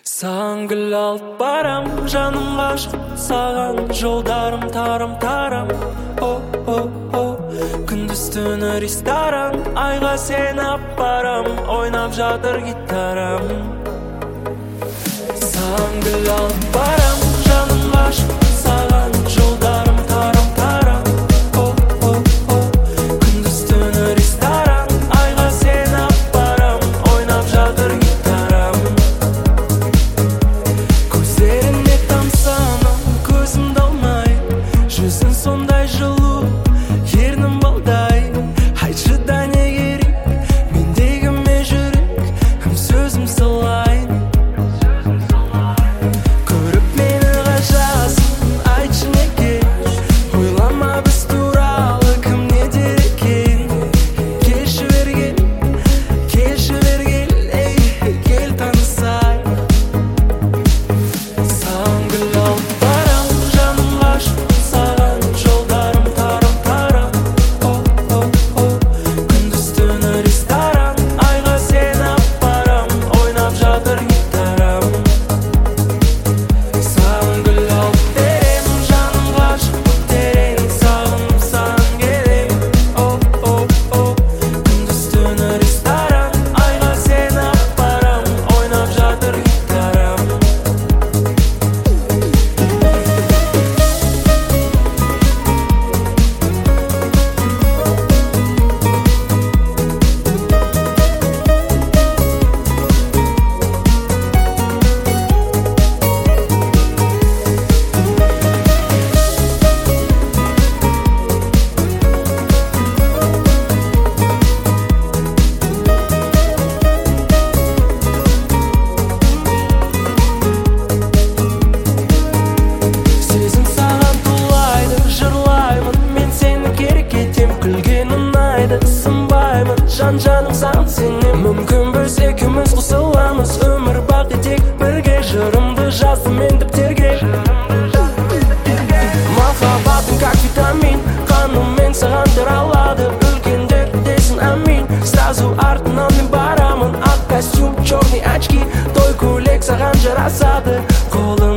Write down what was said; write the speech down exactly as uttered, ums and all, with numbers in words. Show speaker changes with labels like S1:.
S1: Саған гүл алып барам, жаным ғашық саған, жолдарым тарым-тарам. О-о-о, күндіз түні ресторан, айға сен апарам, ойнап жатыр гитарам. Саған гүл алып барам, жаным ғашық саған, жолдарым тарым-тарам. О-о-о, күндіз түні ресторан, айға сен апарам, ойнап жатыр гитарам. Көздеріне тамсанам, көзімді алмай, жүзің сондай жылу, ернің балдай. Айтшы да не керек, мендегі ме жүрек, кім сөзім салайын. Көріп мені ғажасын, айтшы неге, ойлама біз туралы кім не дер екен. Келші бергел, келші бергел, ей, кел танысайық. Саған гүл алып барам, жаным ғашық саған, жолдарым тарым-тарам. О-о-о, күндіз түні ресторан, айға сен апарам, ойнап жатыр гитарам. Саған гүл алып берем, жаным ғашық терең, сағынып саған келем. О-о-о, күндіз түні ресторан, айға сен апарам, ойнап жатыр гитарам. Сезім саған тулайды, жырлаймын, мен сені керек етем, күлген ұнайды, сынбаймын, жан-жаным саған сенем. Мүмкін біз екеуміз қосыламыз, өмір бақи тек бірге, жырымды жаздым мен дәптерге. Махаббатың как витамин, қаныммен саған таралады, үлкендер десін амин. Сразу артынан мен барамын, ақ костюм, черный очки, той көйлек саған жарасады, қолың